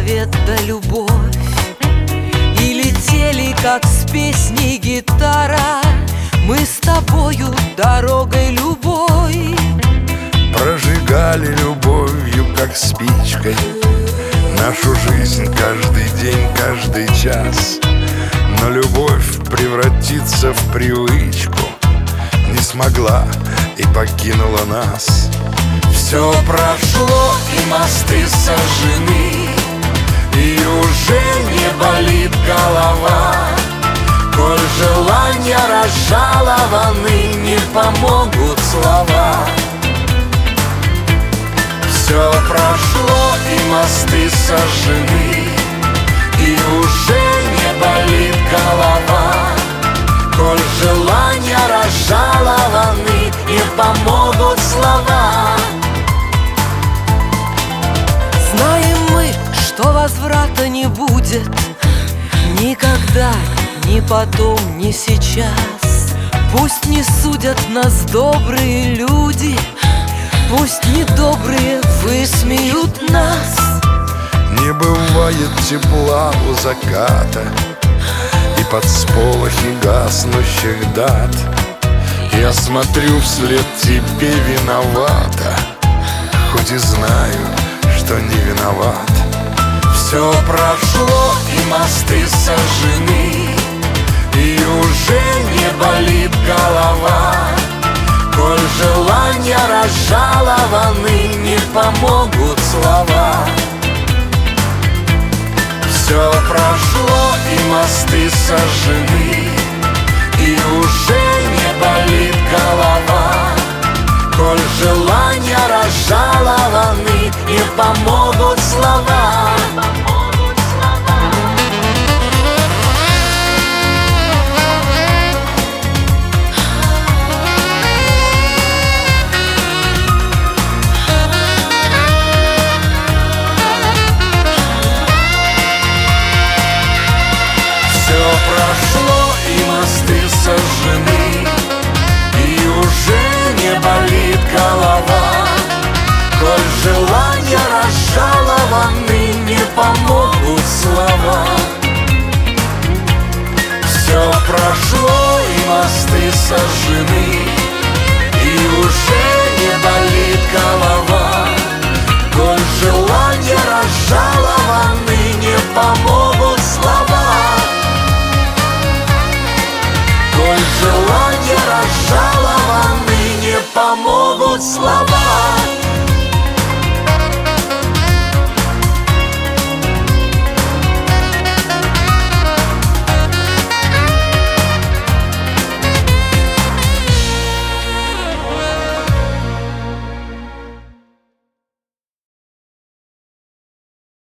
свет да любовь, и летели, как с песней гитара, мы с тобою дорогой любой. Прожигали любовью, как спичкой, нашу жизнь каждый день, каждый час. Но любовь превратиться в привычку не смогла и покинула нас. Все прошло, и мосты сожжены, и уже не болит голова. Коль желания разжалованы, не помогут слова. Все прошло, и мосты сожжены, и уже не болит голова. Коль желания разжалованы, не помогут слова. Знаем мы, что возврата не будет никогда, ни потом, ни сейчас. Пусть не судят нас добрые люди, пусть недобрые высмеют нас. Не бывает тепла у заката и под сполохи гаснущих дат. Я смотрю вслед тебе виновата, хоть и знаю, что не виноват. Все прошло, и мосты сожжены, и уже не болит голова. Коль желания разжалованы, не помогут слова. Все прошло, и мосты сожжены, и уже не болит голова. Коль желания разжалованы, не помогут слова. Все прошло, и мосты сожжены, и уже не болит голова. Коль желания разжалованы, не помогут слова. Все прошло, и мосты сожжены, и уже не болит голова. Коль желания разжалованы, не помогут слова. Коль желания разжалованы, не помогут слова.